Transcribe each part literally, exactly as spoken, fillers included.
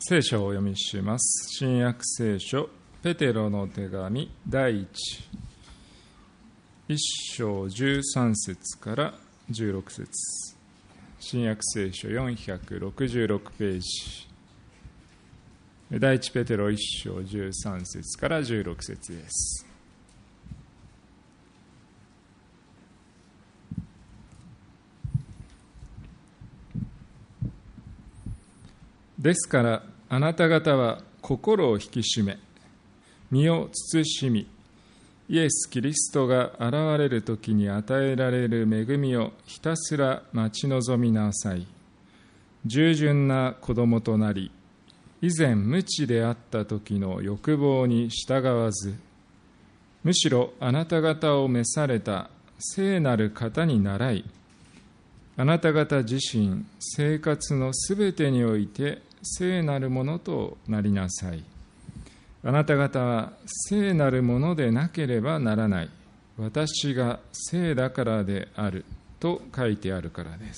聖書をお読みします。新約聖書ペテロの手紙第一一章十三節から十六節、新約聖書よんひゃくろくじゅうろくページ、第一ペテロ一章十三節から十六節です。ですからあなた方は心を引き締め、身を慎み、イエス・キリストが現れるときに与えられる恵みをひたすら待ち望みなさい。従順な子供となり、以前無知であった時の欲望に従わず、むしろあなた方を召された聖なる方に倣い、あなた方自身生活のすべてにおいて聖なるものとなりなさい。あなた方は聖なるものでなければならない。私が聖だからであると書いてあるからです。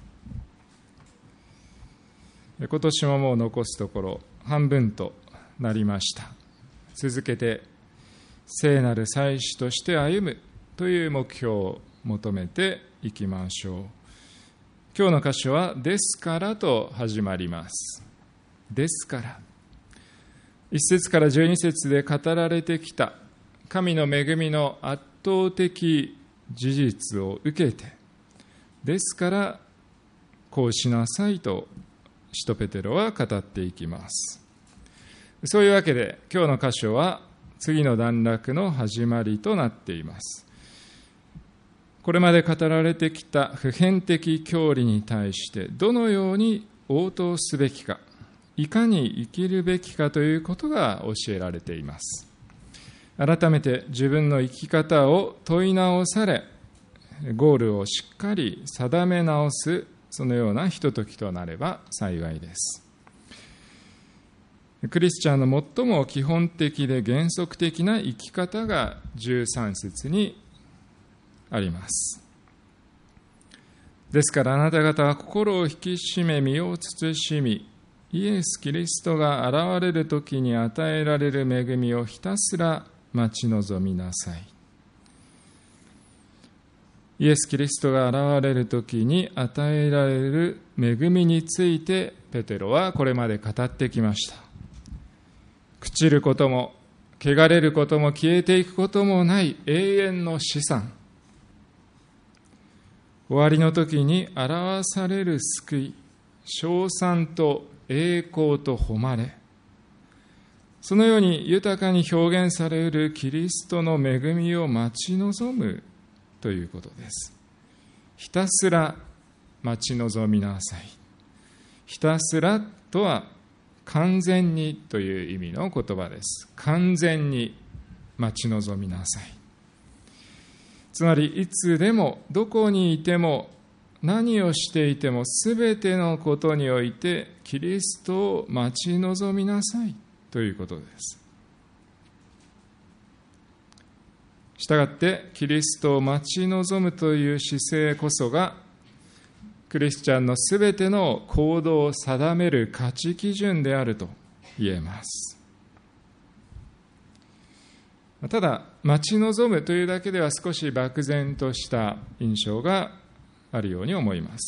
今年ももう残すところ半分となりました。続けて聖なる祭司として歩むという目標を求めていきましょう。今日の箇所はですからと始まります。ですから一節から十二節で語られてきた神の恵みの圧倒的事実を受けて、ですからこうしなさいと使徒ペテロは語っていきます。そういうわけで今日の箇所は次の段落の始まりとなっています。これまで語られてきた普遍的教理に対してどのように応答すべきか、いかに生きるべきかということが教えられています。改めて自分の生き方を問い直され、ゴールをしっかり定め直す、そのようなひとときとなれば幸いです。クリスチャンの最も基本的で原則的な生き方が十三節にあります。ですからあなた方は心を引き締め、身を慎み、イエス・キリストが現れるときに与えられる恵みをひたすら待ち望みなさい。イエス・キリストが現れるときに与えられる恵みについてペテロはこれまで語ってきました。朽ちることも汚れることも消えていくこともない永遠の資産、終わりの時に表される救い、称賛と栄光と誉れ、そのように豊かに表現されるキリストの恵みを待ち望むということです。ひたすら待ち望みなさい。ひたすらとは完全にという意味の言葉です。完全に待ち望みなさい。つまりいつでもどこにいても何をしていてもすべてのことにおいてキリストを待ち望みなさいということです。したがってキリストを待ち望むという姿勢こそがクリスチャンのすべての行動を定める価値基準であると言えます。ただ待ち望むというだけでは少し漠然とした印象があるように思います。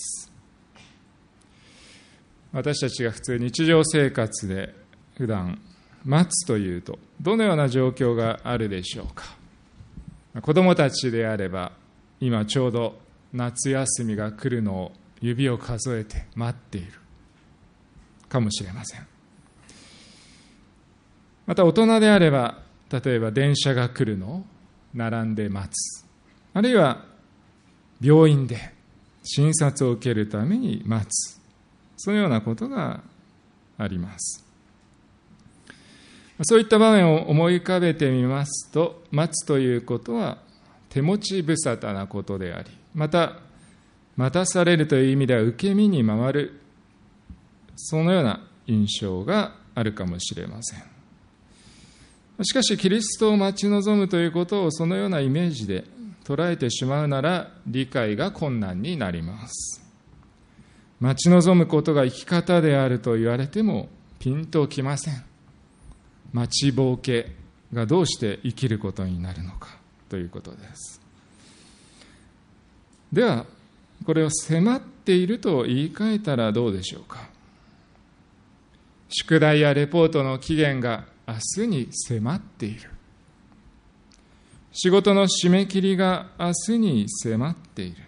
私たちが普通日常生活で普段待つというとどのような状況があるでしょうか。子どもたちであれば今ちょうど夏休みが来るのを指を数えて待っているかもしれません。また大人であれば例えば電車が来るのを並んで待つ、あるいは病院で診察を受けるために待つ、そのようなことがあります。そういった場面を思い浮かべてみますと、待つということは手持ち無沙汰なことであり、また待たされるという意味では受け身に回る、そのような印象があるかもしれません。しかしキリストを待ち望むということをそのようなイメージで捉えてしまうなら理解が困難になります。待ち望むことが生き方であると言われてもピンときません。待ちぼうけがどうして生きることになるのかということです。では、これを迫っていると言い換えたらどうでしょうか。宿題やレポートの期限が明日に迫っている。仕事の締め切りが明日に迫ってい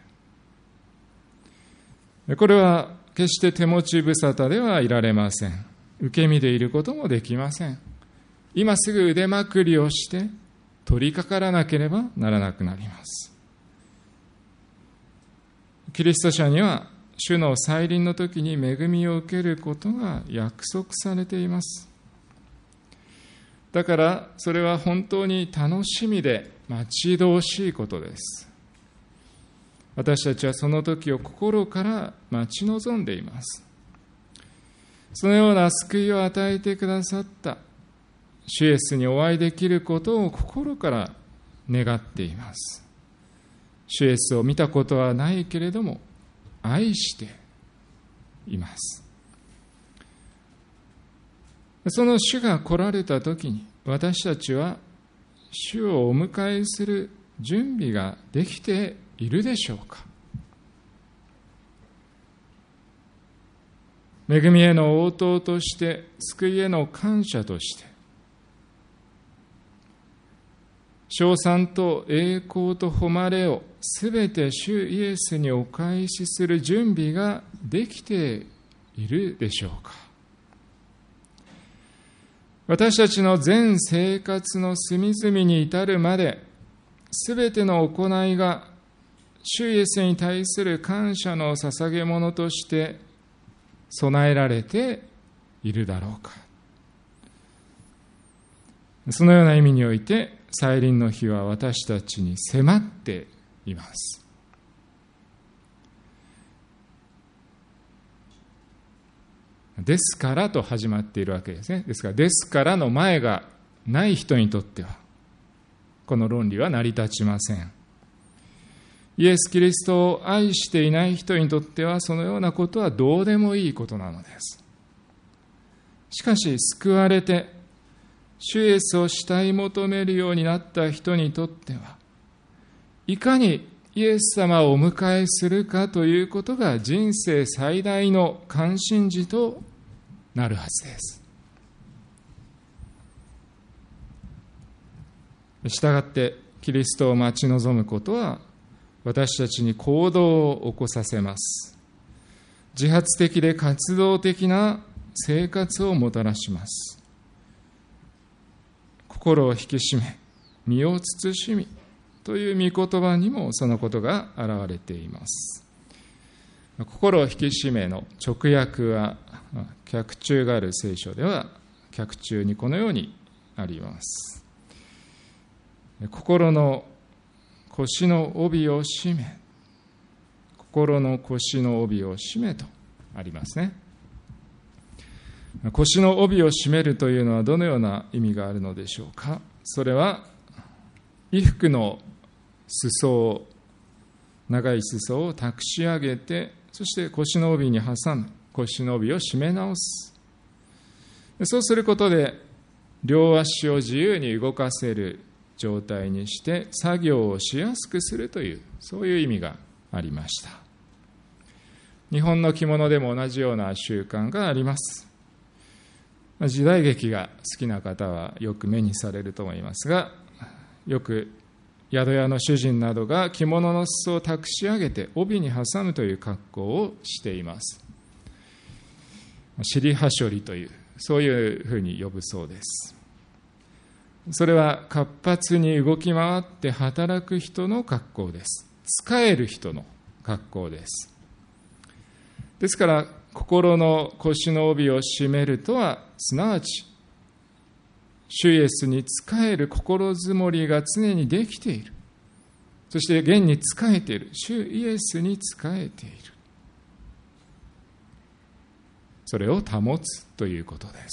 る。これは決して手持ち無沙汰ではいられません。受け身でいることもできません。今すぐ腕まくりをして取り掛からなければならなくなります。キリスト者には主の再臨の時に恵みを受けることが約束されています。だからそれは本当に楽しみで待ち遠しいことです。私たちはその時を心から待ち望んでいます。そのような救いを与えてくださった主イエスにお会いできることを心から願っています。主イエスを見たことはないけれども愛しています。その主が来られた時に私たちは主をお迎えする準備ができているでしょうか。恵みへの応答として、救いへの感謝として、称賛と栄光と誉れをすべて主イエスにお返しする準備ができているでしょうか。私たちの全生活の隅々に至るまで、すべての行いが主イエスに対する感謝の捧げ物として備えられているだろうか。そのような意味において、再臨の日は私たちに迫っています。ですからと始まっているわけですね。ですから、ですからの前がない人にとっては、この論理は成り立ちません。イエス・キリストを愛していない人にとっては、そのようなことはどうでもいいことなのです。しかし、救われて、主イエスを慕い求めるようになった人にとっては、いかにイエス様をお迎えするかということが人生最大の関心事となるはずです。したがって、キリストを待ち望むことは、私たちに行動を起こさせます。自発的で活動的な生活をもたらします。心を引き締め、身を慎みという御言葉にもそのことが現れています。心を引き締めの直訳は、脚注がある聖書では、脚注にこのようにあります。心の腰の帯を締め、心の腰の帯を締めとありますね。腰の帯を締めるというのはどのような意味があるのでしょうか。それは衣服の裾を、長い裾をたくし上げて、そして腰の帯に挟む、腰の帯を締め直す。そうすることで両足を自由に動かせる状態にして作業をしやすくするという、そういう意味がありました。日本の着物でも同じような習慣があります。時代劇が好きな方はよく目にされると思いますが、よく宿屋の主人などが着物の裾をたくし上げて帯に挟むという格好をしています。尻はしょりという、そういうふうに呼ぶそうです。それは活発に動き回って働く人の格好です。仕える人の格好です。ですから、心の腰の帯を締めるとは、すなわち主イエスに仕える心づもりが常にできている。そして現に仕えている。主イエスに仕えている。それを保つということです。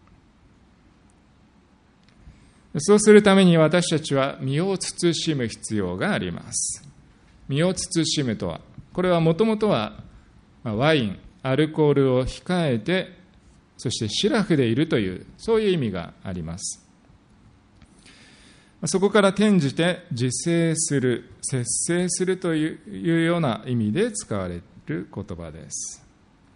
そうするために私たちは身を慎む必要があります。身を慎むとは、これはもともとはワイン、アルコールを控えてそしてシラフでいるという、そういう意味があります。そこから転じて自制する、節制するというような意味で使われる言葉です。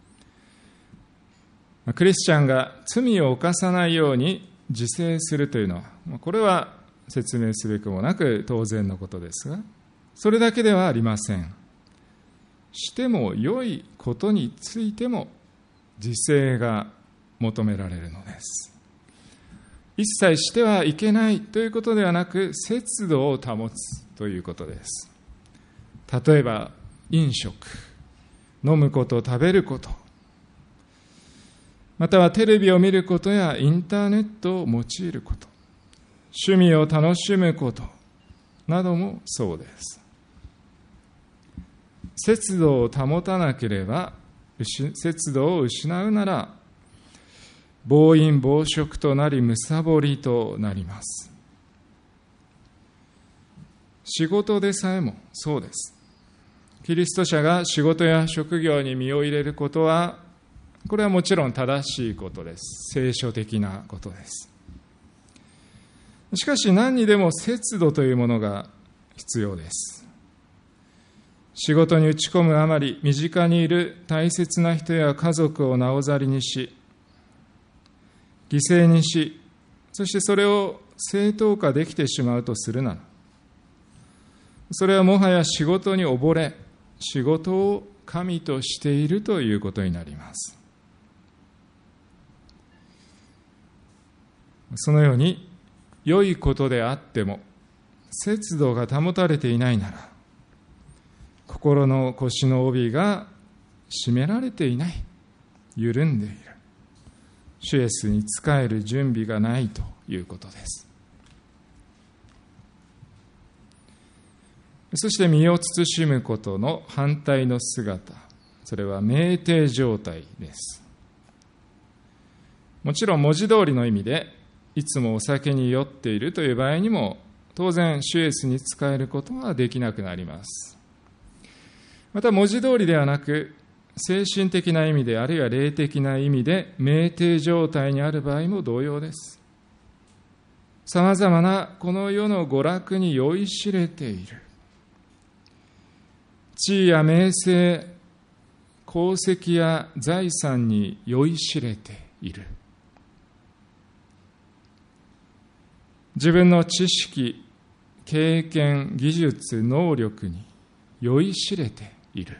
クリスチャンが罪を犯さないように自制するというのは、これは説明すべくもなく当然のことですが、それだけではありません。しても良いことについても自制が求められるのです。一切してはいけないということではなく、節度を保つということです。例えば飲食、飲むこと、食べること、またはテレビを見ることやインターネットを用いること、趣味を楽しむことなどもそうです。節度を保たなければ、節度を失うなら暴飲暴食となり、むさぼりとなります。仕事でさえもそうです。キリスト者が仕事や職業に身を入れることは、これはもちろん正しいことです。聖書的なことです。しかし何にでも節度というものが必要です。仕事に打ち込むあまり、身近にいる大切な人や家族をなおざりにし、犠牲にし、そしてそれを正当化できてしまうとするなら、それはもはや仕事に溺れ、仕事を神としているということになります。そのように、良いことであっても節度が保たれていないなら、心の腰の帯が締められていない、緩んでいる、主イエスに仕える準備がないということです。そして身を慎むことの反対の姿、それは酩酊状態です。もちろん文字通りの意味で、いつもお酒に酔っているという場合にも、当然主イエスに仕えることはできなくなります。また文字通りではなく、精神的な意味で、あるいは霊的な意味で酩酊状態にある場合も同様です。さまざまなこの世の娯楽に酔いしれている。地位や名声、功績や財産に酔いしれている。自分の知識、経験、技術、能力に酔いしれている。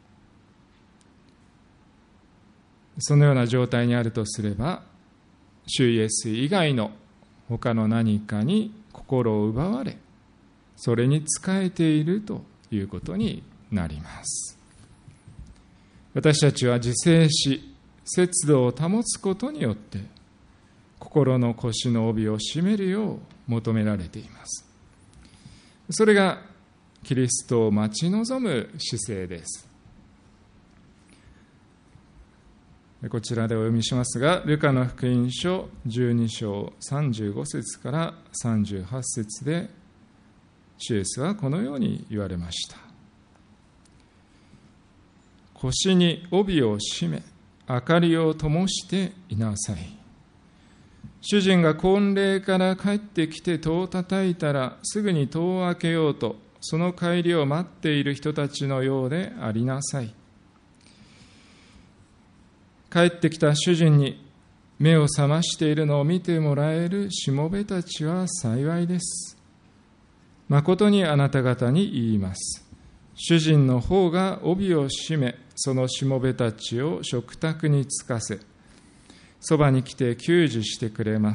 そのような状態にあるとすれば、主イエス以外の他の何かに心を奪われ、それに仕えているということになります。私たちは自制し、節度を保つことによって、心の腰の帯を締めるよう求められています。それがキリストを待ち望む姿勢です。こちらでお読みしますが、ルカの福音書じゅうに章さんじゅうご節からさんじゅうはち節で、主イエスはこのように言われました。腰に帯を締め、明かりを灯していなさい。主人が婚礼から帰ってきて戸を叩いたら、すぐに戸を開けようと、その帰りを待っている人たちのようでありなさい。帰ってきた主人に目を覚ましているのを見てもらえるしもべたちは幸いです。誠にあなた方に言います。主人の方が帯を締め、そのしもべたちを食卓につかせ、そばに来て給仕してくれます。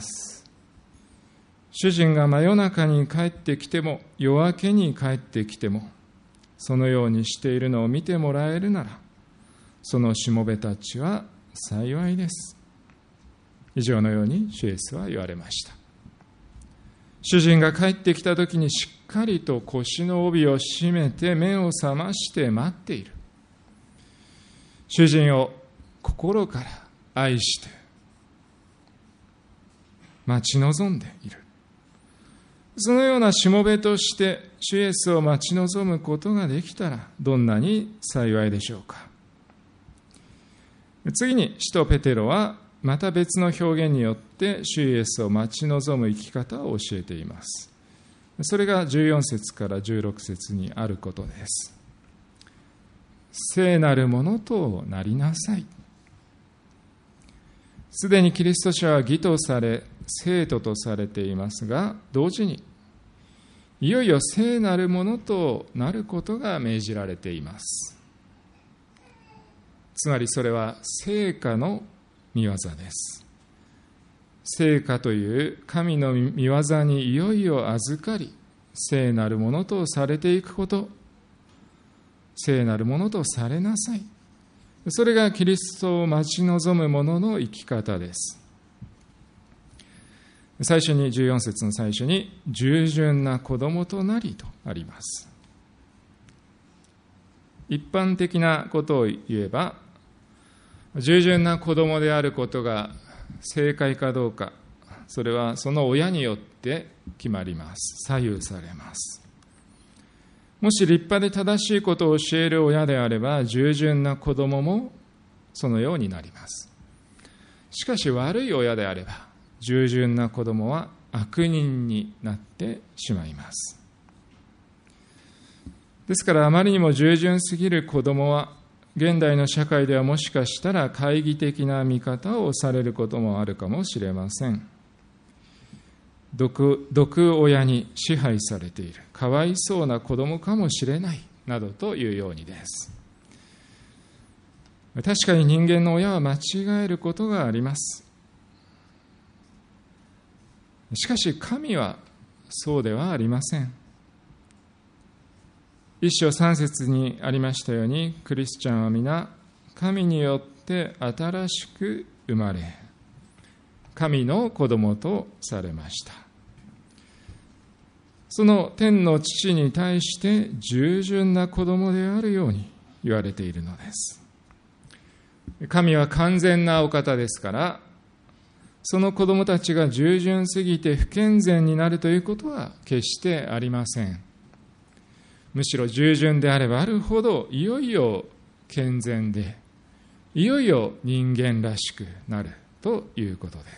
主人が真夜中に帰ってきても、夜明けに帰ってきても、そのようにしているのを見てもらえるなら、そのしもべたちは幸いです。以上のように主イエスは言われました。主人が帰ってきたときにしっかりと腰の帯を締めて目を覚まして待っている。主人を心から愛して待ち望んでいる。そのようなしもべとして主イエスを待ち望むことができたらどんなに幸いでしょうか。次に使徒ペテロはまた別の表現によって主イエスを待ち望む生き方を教えています。それがじゅうよん節からじゅうろく節にあることです。聖なるものとなりなさい。すでにキリスト者は義とされ、聖徒とされていますが、同時にいよいよ聖なるものとなることが命じられています。つまりそれは聖化の御業です。聖化という神の御業にいよいよ預かり、聖なるものとされていくこと、聖なるものとされなさい。それがキリストを待ち望む者の生き方です。最初にじゅうよん節の最初に従順な子供となりとあります。一般的なことを言えば、従順な子供であることが正解かどうか、それはその親によって決まります。左右されます。もし立派で正しいことを教える親であれば、従順な子供もそのようになります。しかし悪い親であれば、従順な子供は悪人になってしまいます。ですから、あまりにも従順すぎる子供は、現代の社会ではもしかしたら懐疑的な見方をされることもあるかもしれません。毒、毒親に支配されている、かわいそうな子供かもしれないなどというようにです。確かに人間の親は間違えることがあります。しかし神はそうではありません。一章三節にありましたように、クリスチャンは皆神によって新しく生まれ、神の子供とされました。その天の父に対して従順な子供であるように言われているのです。神は完全なお方ですから、その子供たちが従順すぎて不健全になるということは決してありません。むしろ従順であればあるほど、いよいよ健全で、いよいよ人間らしくなるということです。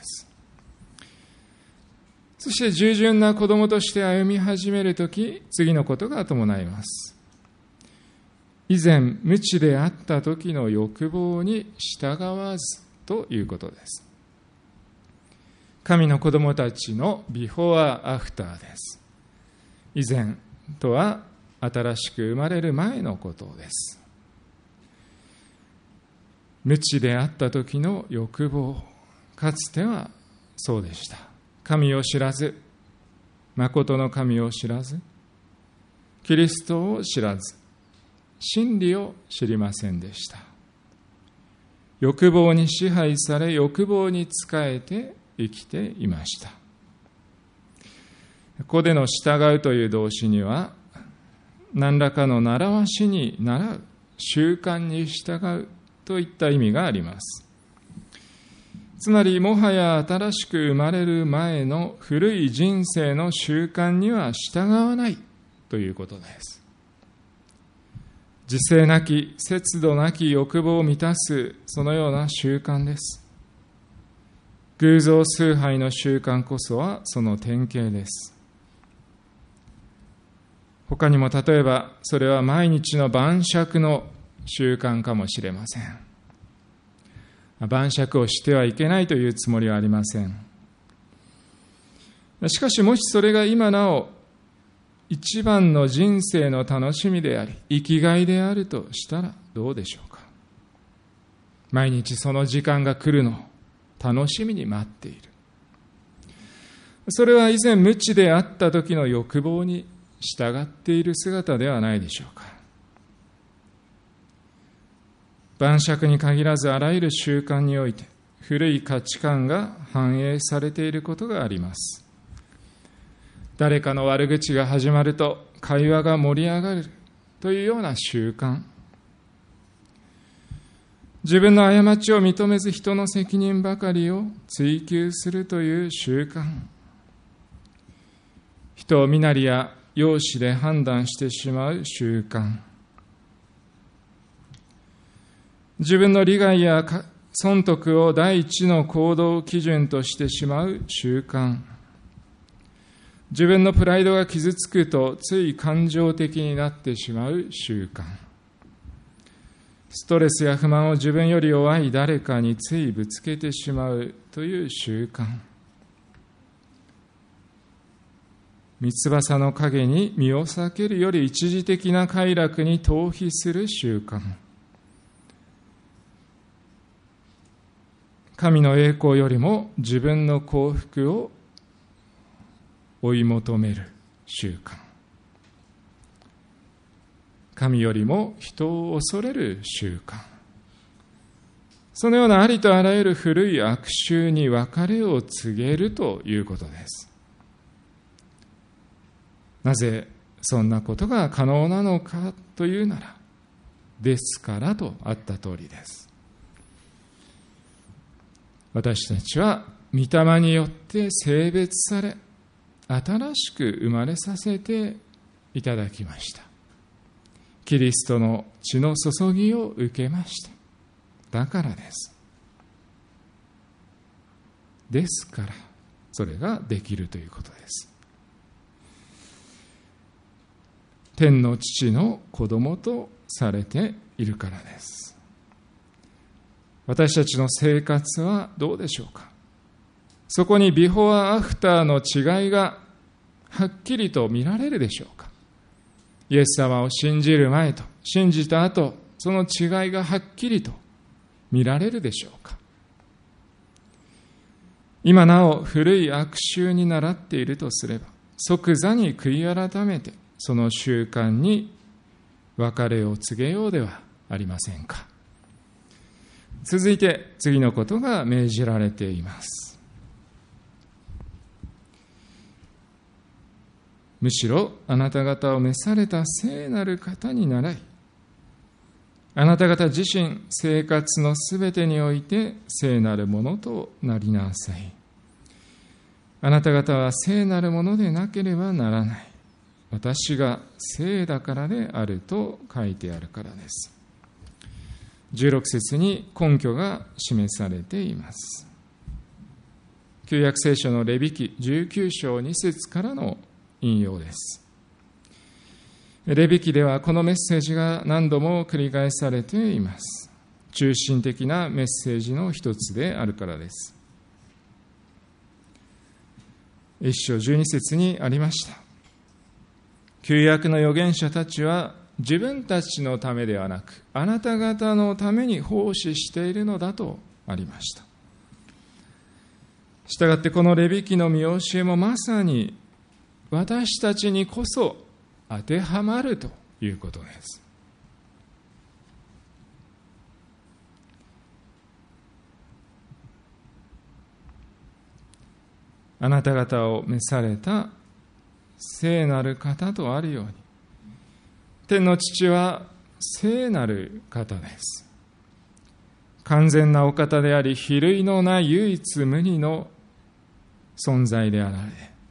そして従順な子供として歩み始めるとき、次のことが伴います。以前無知であった時の欲望に従わずということです。神の子供たちのビフォーアフターです。以前とは新しく生まれる前のことです。無知であった時の欲望、かつてはそうでした。神を知らず、誠の神を知らず、キリストを知らず、真理を知りませんでした。欲望に支配され、欲望に仕えて生きていました。ここでの従うという動詞には、何らかの習わしに倣う、習慣に従うといった意味があります。つまり、もはや新しく生まれる前の古い人生の習慣には従わないということです。自制なき、節度なき欲望を満たす、そのような習慣です。偶像崇拝の習慣こそはその典型です。他にも例えば、それは毎日の晩酌の習慣かもしれません。晩酌をしてはいけないというつもりはありません。しかし、もしそれが今なお一番の人生の楽しみであり、生きがいであるとしたらどうでしょうか。毎日その時間が来るのを楽しみに待っている。それは以前無知であった時の欲望に従っている姿ではないでしょうか。晩酌に限らずあらゆる習慣において古い価値観が反映されていることがあります。誰かの悪口が始まると会話が盛り上がるというような習慣。自分の過ちを認めず人の責任ばかりを追求するという習慣。人を身なりや容姿で判断してしまう習慣。自分の利害や損得を第一の行動基準としてしまう習慣。自分のプライドが傷つくとつい感情的になってしまう習慣。ストレスや不満を自分より弱い誰かについぶつけてしまうという習慣。三翼の影に身を避けるより一時的な快楽に逃避する習慣。神の栄光よりも自分の幸福を追い求める習慣。神よりも人を恐れる習慣。そのようなありとあらゆる古い悪習に別れを告げるということです。なぜそんなことが可能なのかというなら、ですからとあった通りです。私たちは御霊によって性別され、新しく生まれさせていただきました。キリストの血の注ぎを受けました。だからです。ですから、それができるということです。天の父の子供とされているからです。私たちの生活はどうでしょうか。そこにビフォーアフターの違いがはっきりと見られるでしょうか。イエス様を信じる前と信じた後、その違いがはっきりと見られるでしょうか。今なお古い悪習に倣っているとすれば、即座に悔い改めてその習慣に別れを告げようではありませんか。続いて次のことが命じられています。むしろあなた方を召された聖なる方に倣い、あなた方自身生活のすべてにおいて聖なるものとなりなさい。あなた方は聖なるものでなければならない。私が聖だからであると書いてあるからです。じゅうろく節に根拠が示されています。旧約聖書のレビ記じゅうきゅう章に節からの引用です。レビ記ではこのメッセージが何度も繰り返されています。中心的なメッセージの一つであるからです。一章じゅうに節にありました。旧約の預言者たちは自分たちのためではなく、あなた方のために奉仕しているのだとありました。したがってこのレビ記の見教えもまさに私たちにこそ当てはまるということです。あなた方を召された聖なる方とあるように、天の父は聖なる方です。完全なお方であり、比類のない唯一無二の存在であられ、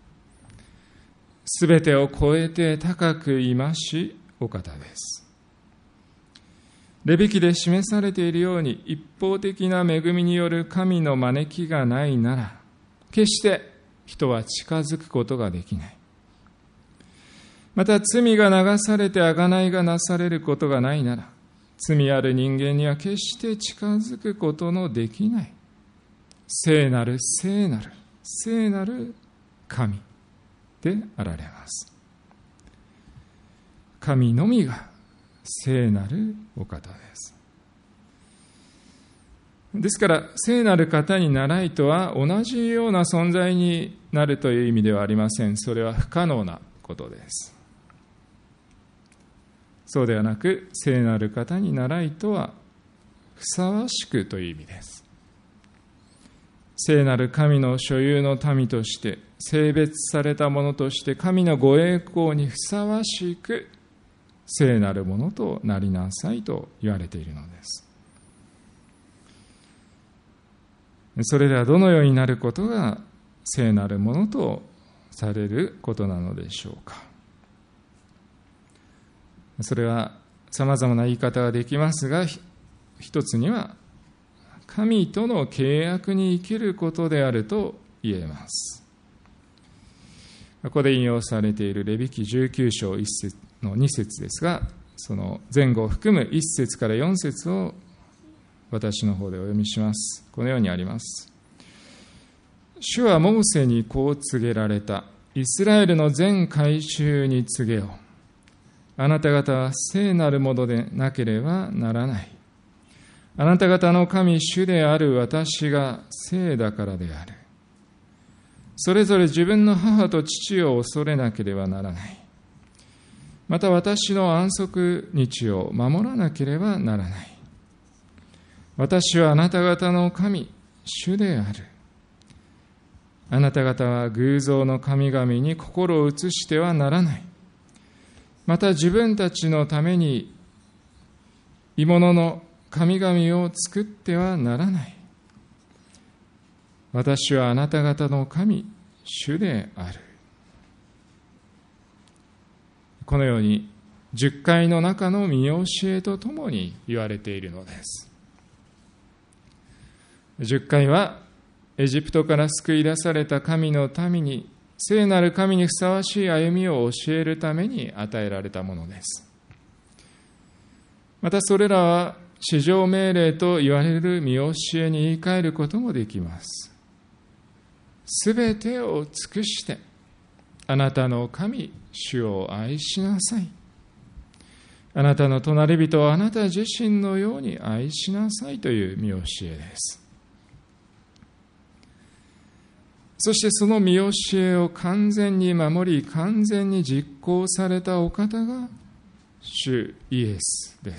すべてを超えて高くいましお方です。レビ記で示されているように、一方的な恵みによる神の招きがないなら、決して人は近づくことができない。また罪が流されて贖いがなされることがないなら、罪ある人間には決して近づくことのできない聖なる聖なる聖なる神であられます。神のみが聖なるお方です。ですから聖なる方に倣いとは同じような存在になるという意味ではありません。それは不可能なことです。そうではなく、聖なる方に倣いとはふさわしくという意味です。聖なる神の所有の民として聖別されたものとして神のご栄光にふさわしく聖なるものとなりなさいと言われているのです。それではどのようになることが聖なるものとされることなのでしょうか。それはさまざまな言い方ができますが、一つには神との契約に生きることであると言えます。ここで引用されているレビ記じゅうきゅう章いっ節のに節ですが、その前後を含むいっ節からよん節を私の方でお読みします。このようにあります。主はモーセにこう告げられた。イスラエルの全会衆に告げよ。あなた方は聖なるものでなければならない。あなた方の神主である私が聖だからである。それぞれ自分の母と父を恐れなければならない。また私の安息日を守らなければならない。私はあなた方の神、主である。あなた方は偶像の神々に心を移してはならない。また自分たちのために鋳物の神々を作ってはならない。私はあなた方の神、主である。このように十戒の中の見教えとともに言われているのです。十戒はエジプトから救い出された神の民に聖なる神にふさわしい歩みを教えるために与えられたものです。またそれらは至上命令と言われる見教えに言い換えることもできます。すべてを尽くしてあなたの神、主を愛しなさい。あなたの隣人をあなた自身のように愛しなさいという見教えです。そしてその見教えを完全に守り、完全に実行されたお方が主イエスです。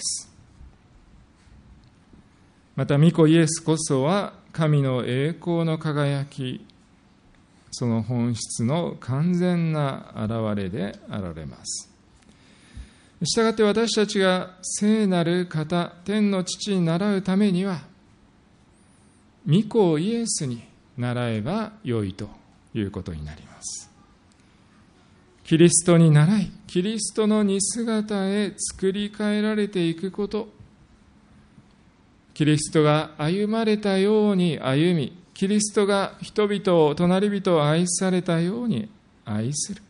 また御子イエスこそは神の栄光の輝き、その本質の完全な現れであられます。したがって私たちが聖なる方、天の父に倣うためには、御子イエスに習えばよいということになります。キリストに習い、キリストの似姿へ作り変えられていくこと、キリストが歩まれたように歩み、キリストが人々を、隣人を愛されたように愛する。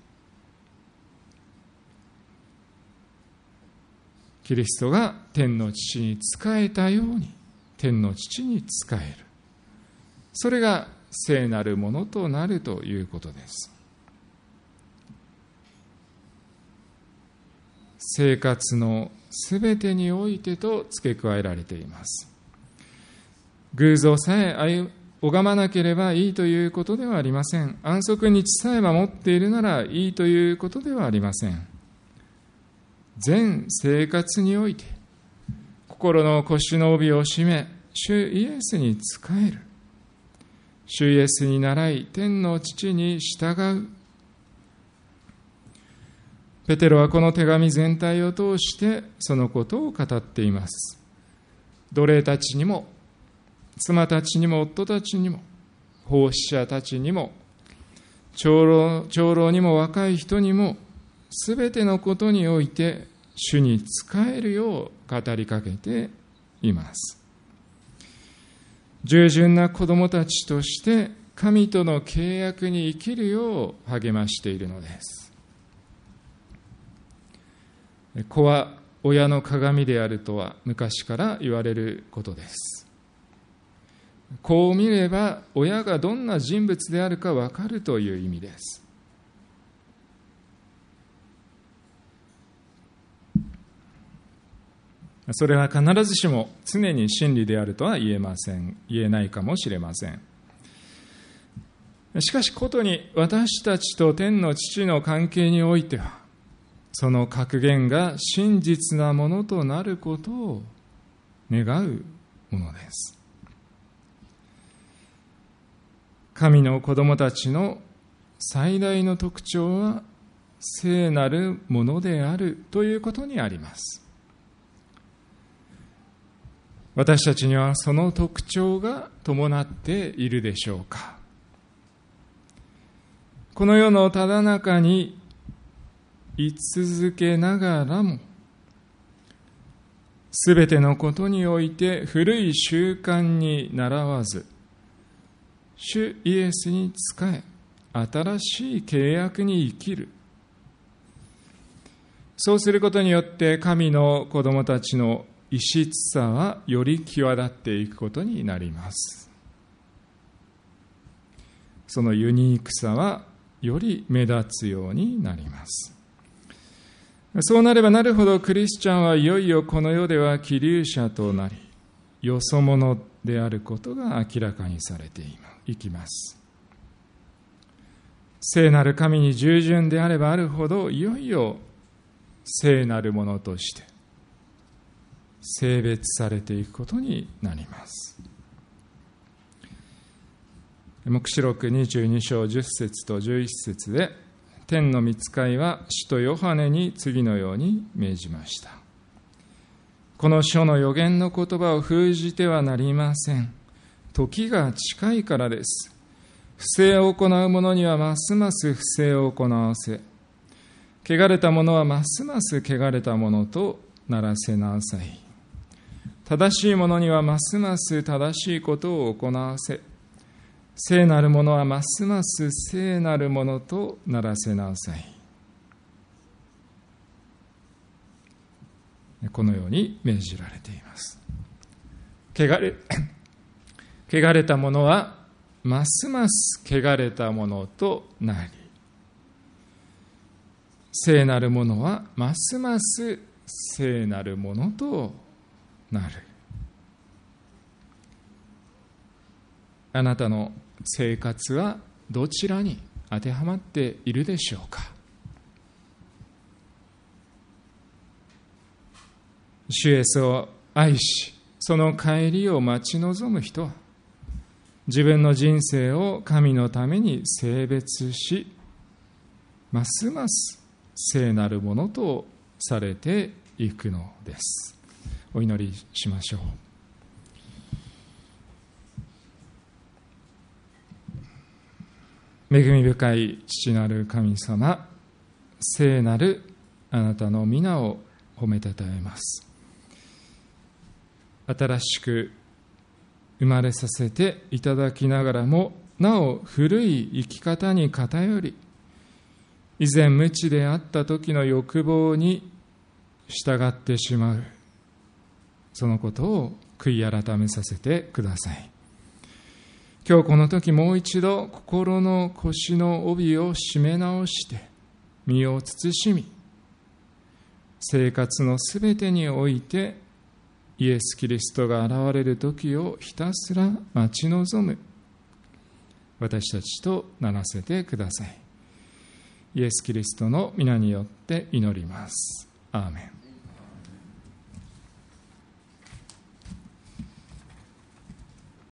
キリストが天の父に仕えたように天の父に仕える。それが聖なるものとなるということです。生活のすべてにおいてと付け加えられています。偶像さえ拝まなければいいということではありません。安息日さえ守っているならいいということではありません。全生活において心の腰の帯を締め、主イエスに仕える。主イエスに倣い天の父に従う。ペテロはこの手紙全体を通してそのことを語っています。奴隷たちにも、妻たちにも、夫たちにも、奉仕者たちにも、長老、長老にも、若い人にも、すべてのことにおいて主に仕えるよう語りかけています。従順な子供たちとして神との契約に生きるよう励ましているのです。子は親の鏡であるとは昔から言われることです。子を見れば親がどんな人物であるか分かるという意味です。それは必ずしも常に真理であるとは言えません。言えないかもしれません。しかしことに私たちと天の父の関係においては、その格言が真実なものとなることを願うものです。神の子供たちの最大の特徴は聖なるものであるということにあります。私たちにはその特徴が伴っているでしょうか。この世のただ中に居続けながらも、 すべてのことにおいて古い習慣に倣わず、主イエスに仕え、新しい契約に生きる。そうすることによって神の子供たちの異質さはより際立っていくことになります。そのユニークさはより目立つようになります。そうなればなるほど、クリスチャンはいよいよこの世では希留者となり、よそ者であることが明らかにされていきます。聖なる神に従順であればあるほど、いよいよ聖なるものとして性別されていくことになります。黙示録にじゅうに章じゅっ節とじゅういっ節で、天の御使いは使徒ヨハネに次のように命じました。この書の預言の言葉を封じてはなりません。時が近いからです。不正を行う者にはますます不正を行わせ、汚れた者はますます汚れた者とならせなさい。正しい者にはますます正しいことを行わせ、聖なる者はますます聖なる者とならせなさい。このように命じられています。汚れ、汚れた者はますます汚れた者となり、聖なる者はますます聖なる者となる。あなたの生活はどちらに当てはまっているでしょうか。主イエスを愛し、その帰りを待ち望む人は、自分の人生を神のために聖別し、ますます聖なるものとされていくのです。お祈りしましょう。恵み深い父なる神様、聖なるあなたの皆を褒めたたえます。新しく生まれさせていただきながらも、なお古い生き方に偏り、以前無知であった時の欲望に従ってしまう、そのことを悔い改めさせてください。今日この時もう一度心の腰の帯を締め直して身を慎み、生活のすべてにおいてイエス・キリストが現れる時をひたすら待ち望む私たちとならせてください。イエス・キリストの皆によって祈ります。アーメン。